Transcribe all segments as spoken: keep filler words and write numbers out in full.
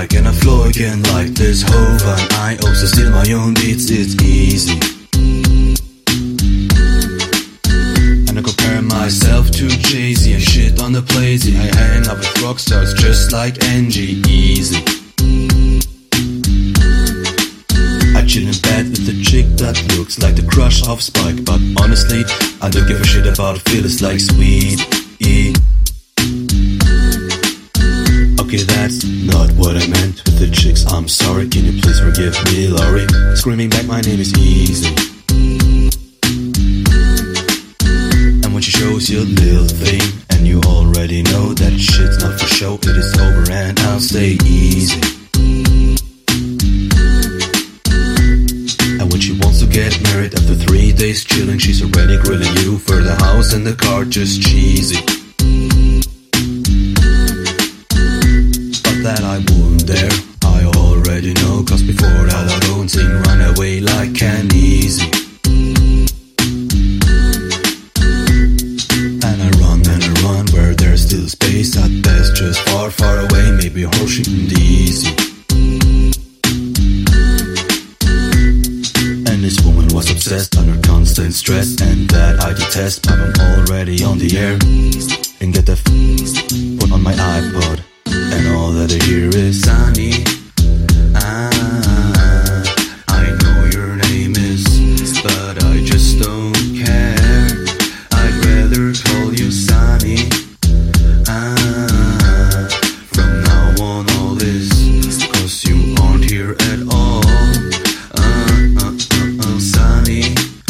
mic and I flow again like this Hovan. I also steal my own beats, it's easy. And I compare myself to Jay-Z and shit on the plazy. I hang out with rock stars just like N G, easy. I chill in bed with the chick that looks like the crush of Spike, but honestly, I don't give a shit about it, feels like sweet. E. Okay, that's not what I meant with the chicks, I'm sorry, can you please forgive me, Laurie? Screaming back, my name is Easy. And when she shows you a little thing, and you already know that shit's not for show, it is over and I'll stay easy. And when she wants to get married after three days chilling, she's already grilling you for the house and the car, just cheesy. That I wouldn't dare, I already know, cause before that I don't sing Run Away like Can Easy. And I run and I run where there's still space, at best just far far away, maybe Washington D C. And this woman was obsessed under constant stress, and that I detest, but I'm already on the air. And get the f*** put on my iPod, and all that I hear is Sunny. Ah, I know your name is, but I just don't care. I'd rather call you Sunny. Ah, from now on all is, cause you aren't here at all. Uh, uh, uh, uh, Sunny.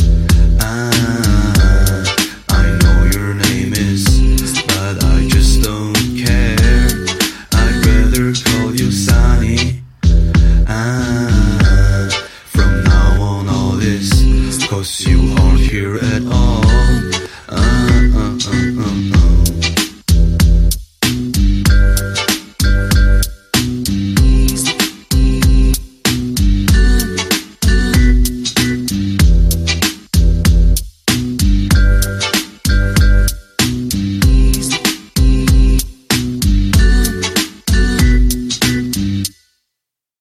Ah, I know your name is, but I just don't care. Call you Sunny. Ah, from now on all this, cause you aren't here at all.